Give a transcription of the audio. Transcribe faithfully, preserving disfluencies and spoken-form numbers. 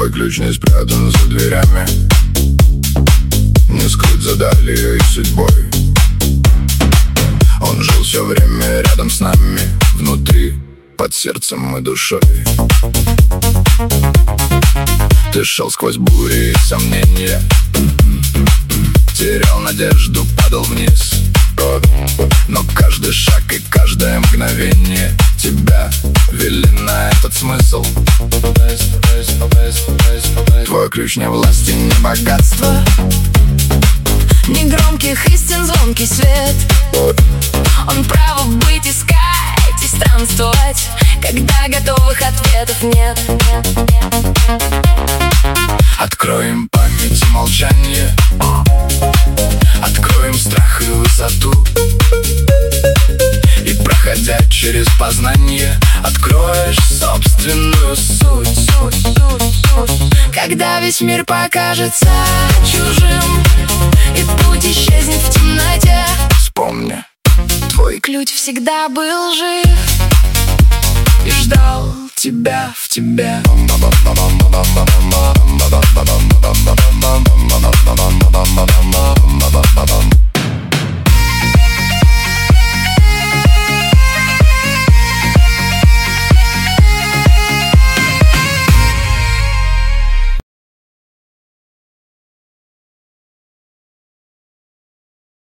Твой ключ не спрятан за дверями, не скрыт за далью и судьбой. Он жил все время рядом с нами, внутри, под сердцем и душой. Ты шел сквозь бури и сомнения, терял надежду, падал вниз. Но каждый шаг и каждое мгновение тебя вели на этот смысл. Твой ключ не власти, не богатство, не громких истин звонкий свет. Он право быть, искать и странствовать, когда готовых ответов нет. Откроем память и молчание, откроем страх и высоту, и, проходя через познание, откроешь собственную суть, суть, суть, суть. Когда весь мир покажется чужим и путь исчезнет в темноте, вспомни, твой ключ всегда был жив и ждал тебя в тебе.